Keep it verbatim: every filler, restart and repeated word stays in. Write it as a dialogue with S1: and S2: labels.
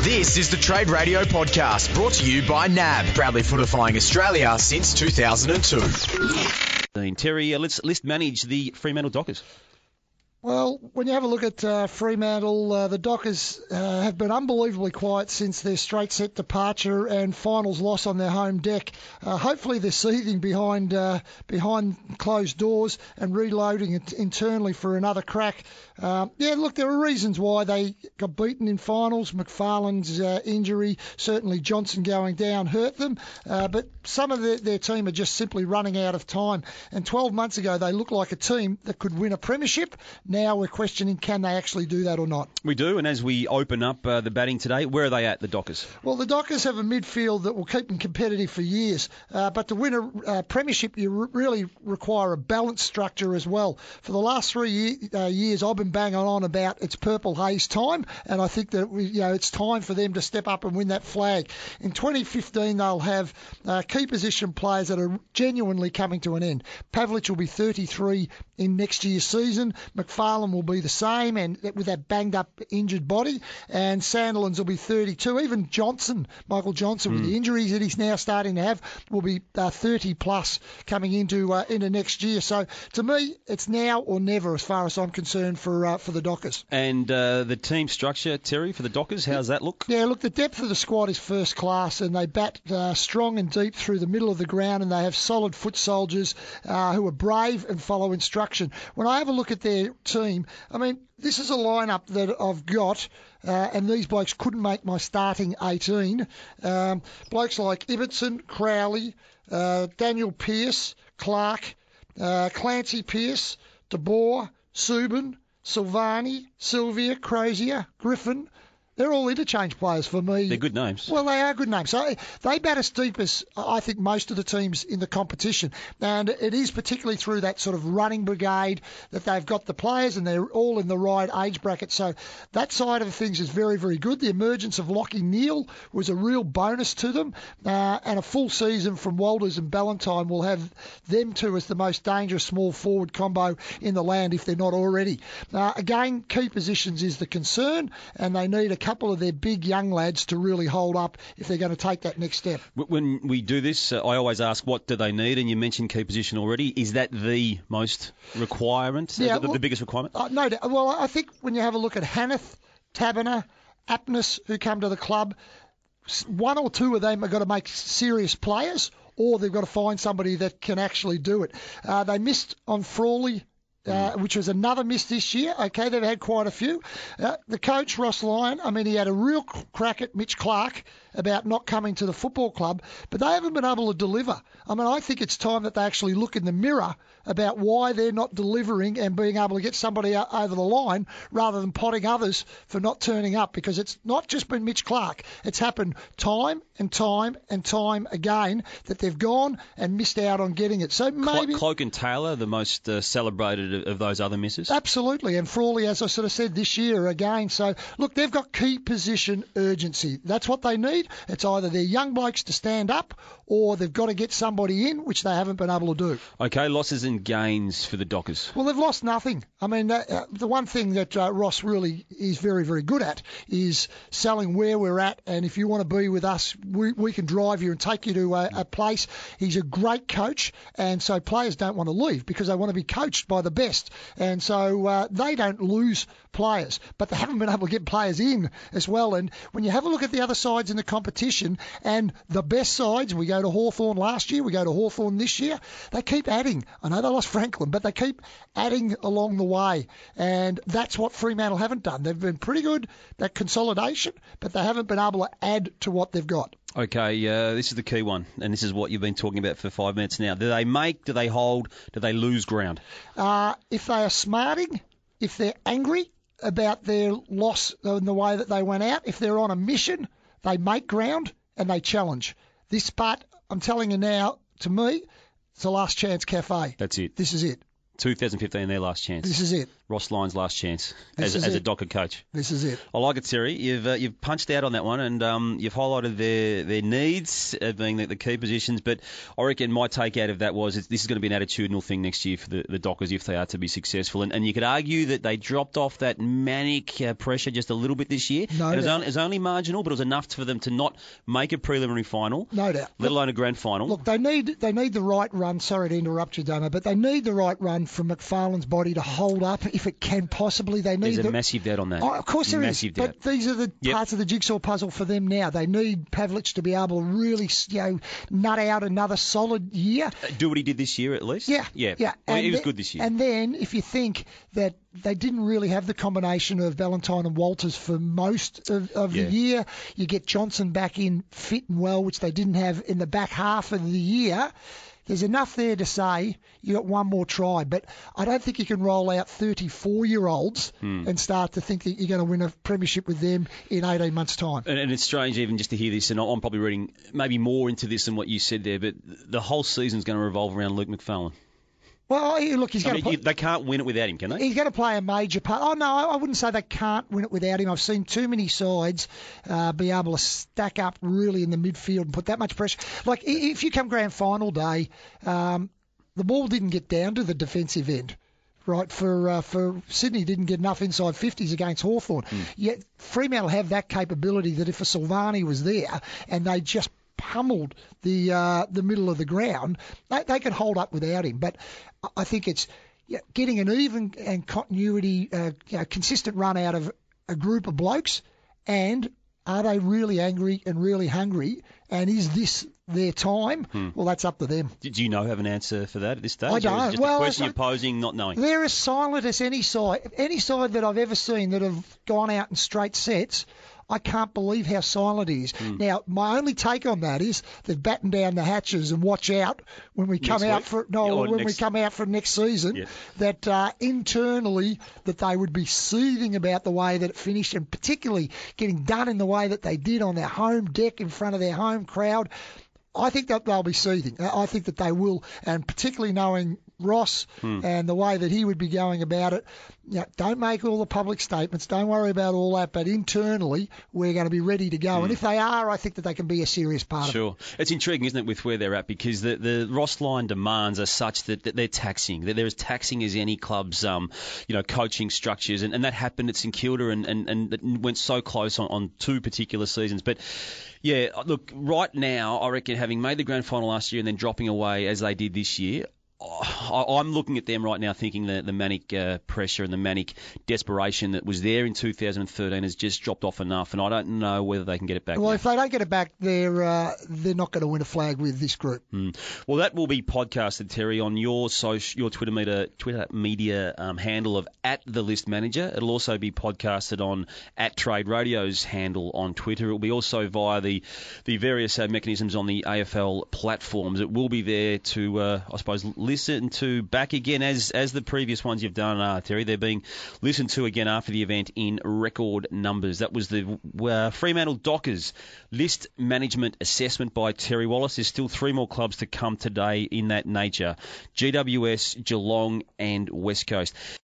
S1: This is the Trade Radio Podcast, brought to you by N A B, proudly fortifying Australia since two thousand two.
S2: Terry, uh, let's list manage the Fremantle Dockers.
S3: Well, when you have a look at uh, Fremantle, uh, the Dockers uh, have been unbelievably quiet since their straight set departure and finals loss on their home deck. Uh, hopefully they're seething behind uh, behind closed doors and reloading it internally for another crack. Uh, yeah, look, there are reasons why they got beaten in finals. McFarlane's uh, injury, certainly Johnson going down, hurt them. Uh, but some of the, their team are just simply running out of time. And twelve months ago, they looked like a team that could win a premiership. Now we're questioning, can they actually do that or not?
S2: We do, and as we open up uh, the batting today, where are they at, the Dockers?
S3: Well, the Dockers have a midfield that will keep them competitive for years. Uh, but to win a uh, premiership, you re- really require a balanced structure as well. For the last three year, uh, years, I've been banging on about it's Purple Haze time, and I think that we, you know it's time for them to step up and win that flag. In twenty fifteen, they'll have uh, key position players that are genuinely coming to an end. Pavlich will be thirty-three in next year's season. McFarlane will be the same, and with that banged-up, injured body. And Sandilands will be thirty-two. Even Johnson, Michael Johnson, mm. with the injuries that he's now starting to have, will be uh, thirty plus coming into uh, into next year. So to me, it's now or never, as far as I'm concerned, for uh, for the Dockers.
S2: And uh, the team structure, Terry, for the Dockers, how's that look?
S3: Yeah, look, the depth of the squad is first class, and they bat uh, strong and deep through the middle of the ground, and they have solid foot soldiers uh, who are brave and follow instruction. When I have a look at their team, I mean, this is a lineup that I've got, uh, and these blokes couldn't make my starting eighteen. Um, blokes like Ibbotson, Crowley, uh, Daniel Pearce, Clark, uh, Clancy Pearce, De Boer, Subin, Silvani, Sylvia, Crozier, Griffin. They're all interchange players for me.
S2: They're good names.
S3: Well, they are good names. So they bat as deep as I think most of the teams in the competition. And it is particularly through that sort of running brigade that they've got the players, and they're all in the right age bracket. So that side of things is very, very good. The emergence of Lockie Neal was a real bonus to them. Uh, and a full season from Walters and Ballantyne will have them two as the most dangerous small forward combo in the land if they're not already. Uh, again, key positions is the concern, and they need a couple of their big young lads to really hold up if they're going to take that next step.
S2: When we do this, uh, I always ask, what do they need? And you mentioned key position already. Is that the most requirement,
S3: yeah,
S2: the,
S3: well,
S2: the biggest requirement?
S3: Uh, no, well, I think when you have a look at Hanneth, Taberner, Aptness, who come to the club, one or two of them have got to make serious players, or they've got to find somebody that can actually do it. Uh, they missed on Frawley, Uh, which was another miss this year. Okay, they've had quite a few. Uh, the coach, Ross Lyon, I mean, he had a real crack at Mitch Clark about not coming to the football club, but they haven't been able to deliver. I mean, I think it's time that they actually look in the mirror about why they're not delivering and being able to get somebody over the line rather than potting others for not turning up, because it's not just been Mitch Clark. It's happened time and time and time again that they've gone and missed out on getting it. So maybe
S2: Cloak and Taylor, the most uh, celebrated of those other misses?
S3: Absolutely, and Frawley, as I sort of said, this year again. So, look, they've got key position urgency. That's what they need. It's either their young blokes to stand up, or they've got to get somebody in, which they haven't been able to do.
S2: Okay, losses and gains for the Dockers.
S3: Well, they've lost nothing. I mean, uh, the one thing that uh, Ross really is very, very good at is selling where we're at, and if you want to be with us, we, we can drive you and take you to a, a place. He's a great coach, and so players don't want to leave because they want to be coached by the best. And so uh, they don't lose players, but they haven't been able to get players in as well. And when you have a look at the other sides in the competition, and the best sides, we go to Hawthorn last year, we go to Hawthorn this year, they keep adding. I know they lost Franklin, but they keep adding along the way. And that's what Fremantle haven't done. They've been pretty good at consolidation, but they haven't been able to add to what they've got.
S2: Okay, uh, this is the key one, and this is what you've been talking about for five minutes now. Do they make, do they hold, do they lose ground?
S3: Uh, if they are smarting, if they're angry about their loss in the way that they went out, if they're on a mission, they make ground and they challenge. This part, I'm telling you now, to me, it's a last chance cafe.
S2: That's it.
S3: This is it.
S2: twenty fifteen, their last chance.
S3: This is it.
S2: Ross Lyon's last chance
S3: This
S2: as,
S3: is
S2: as a
S3: it.
S2: Docker coach.
S3: This is it.
S2: I like it, Terry. You've uh, you've punched out on that one, and um, you've highlighted their their needs uh, being the, the key positions. But I reckon my take out of that was it's, this is going to be an attitudinal thing next year for the, the Dockers if they are to be successful. And, and you could argue that they dropped off that manic uh, pressure just a little bit this year.
S3: No
S2: it, was
S3: doubt.
S2: only, it was only marginal, but it was enough for them to not make a preliminary final,
S3: No doubt.
S2: let alone a grand final.
S3: Look, they need they need the right run. Sorry to interrupt you, Damo, but they need the right run from McFarlane's body to hold up if it can possibly. They need
S2: There's a
S3: the,
S2: massive doubt on that.
S3: Oh, of course there
S2: massive
S3: is.
S2: doubt.
S3: But these are the
S2: Yep.
S3: parts of the jigsaw puzzle for them now. They need Pavlich to be able to really, you know, nut out another solid year.
S2: Uh, Do what he did this year at least.
S3: Yeah,
S2: yeah,
S3: yeah.
S2: Well, he was
S3: the-
S2: good this year.
S3: And then if you think that they didn't really have the combination of Valentine and Walters for most of, of
S2: Yeah.
S3: the year, you get Johnson back in fit and well, which they didn't have in the back half of the year. There's enough there to say you got one more try, but I don't think you can roll out thirty-four-year-olds
S2: Hmm.
S3: and start to think that you're going to win a premiership with them in eighteen months' time.
S2: And, and it's strange even just to hear this, and I'm probably reading maybe more into this than what you said there, but the whole season's going to revolve around Luke McFarlane.
S3: Well, he- look, he's
S2: I
S3: going
S2: mean,
S3: to
S2: you-
S3: play.
S2: they can't win it without him, can they?
S3: He's going to play a major part. Oh, no, I I wouldn't say they can't win it without him. I've seen too many sides uh, be able to stack up really in the midfield and put that much pressure. Like, i- if you come grand final day, um, the ball didn't get down to the defensive end. Right, for uh, for Sydney didn't get enough inside fifties against Hawthorn. Yet Fremantle have that capability that if a Silvani was there and they just pummeled the uh, the middle of the ground, they, they could hold up without him. But I- I think it's yeah, getting an even and continuity, uh, you know, consistent run out of a group of blokes, and are they really angry and really hungry? And is this their time? Well, that's up to them.
S2: Do do you know have an answer for that at this stage?
S3: I
S2: Or is it
S3: don't.
S2: just
S3: Well,
S2: a question
S3: I-
S2: you're posing, not knowing.
S3: They're as silent as any side. Any side that I've ever seen that have gone out in straight sets, I can't believe how silent it is.
S2: Hmm.
S3: Now, my only take on that is they've battened down the hatches and watch out when we come
S2: Next
S3: out
S2: week?
S3: for no,
S2: Or
S3: when we
S2: next-
S3: come out for next season.
S2: Yeah.
S3: That uh, internally that they would be seething about the way that it finished, and particularly getting done in the way that they did on their home deck in front of their home crowd. I think that they'll be seething. I I think that they will, and particularly knowing Ross and the way that he would be going about it. You know, don't make all the public statements. Don't worry about all that. But internally, we're going to be ready to go. And if they are, I think that they can be a serious part of it.
S2: Sure. It's intriguing, isn't it, with where they're at, because the, the Ross Lyon demands are such that, that they're taxing, that they're as taxing as any club's, um, you know, coaching structures. And, and that happened at St Kilda and, and, and it went so close on, on two particular seasons. But, yeah, look, right now, I reckon having made the grand final last year and then dropping away as they did this year, I- I'm looking at them right now thinking that the manic uh, pressure and the manic desperation that was there in two thousand thirteen has just dropped off enough, and I don't know whether they can get it back
S3: Well,
S2: now.
S3: if they don't get it back, they're uh, they're not going to win a flag with this group.
S2: Mm. Well, that will be podcasted, Terry, on your social, your Twitter media, Twitter media um, handle of at the List Manager. It'll also be podcasted on at Trade Radio's handle on Twitter. It will be also via the the various uh, mechanisms on the A F L platforms. It will be there to, uh, I suppose, listen to back again as as the previous ones you've done, uh, Terry. They're being listened to again after the event in record numbers. That was the uh, Fremantle Dockers List Management Assessment by Terry Wallace. There's still three more clubs to come today in that nature: G W S, Geelong, and West Coast.